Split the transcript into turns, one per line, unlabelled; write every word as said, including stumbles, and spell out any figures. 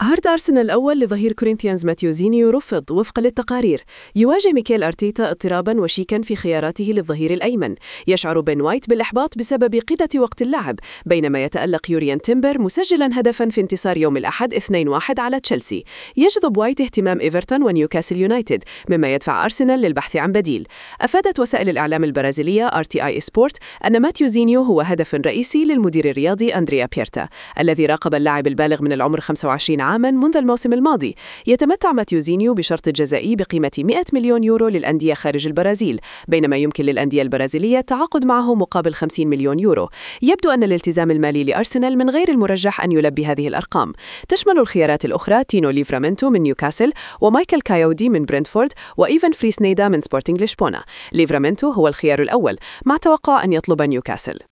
عرض أرسنال الأول لظهير كورينثيانز ماتيو زينيو رفض وفقا للتقارير. يواجه ميكيل أرتيتا اضطرابا وشيكا في خياراته للظهير الأيمن. يشعر بين وايت بالإحباط بسبب قلة وقت اللعب، بينما يتألق يوريان تيمبر مسجلا هدفا في انتصار يوم الأحد اثنين واحد على تشيلسي. يجذب وايت اهتمام إيفرتون ونيوكاسل يونايتد، مما يدفع أرسنال للبحث عن بديل. أفادت وسائل الإعلام البرازيلية آر تي آي سبورت أن ماتيو زينيو هو هدف رئيسي للمدير الرياضي أندريا بيرتا، الذي راقب اللاعب البالغ من العمر خمسة وعشرين عاما منذ الموسم الماضي. يتمتع ماتيو زينيو بشرط جزائي بقيمة مئة مليون يورو للأندية خارج البرازيل، بينما يمكن للأندية البرازيلية التعاقد معه مقابل خمسين مليون يورو. يبدو أن الالتزام المالي لأرسنال من غير المرجح أن يلبي هذه الأرقام. تشمل الخيارات الأخرى تينو ليفرامنتو من نيوكاسل، ومايكل كايودي من برنتفورد، وإيفان فريسنيدا من سبورتينغ لشبونة. ليفرامنتو هو الخيار الأول، مع توقع أن يطلب نيوكاسل.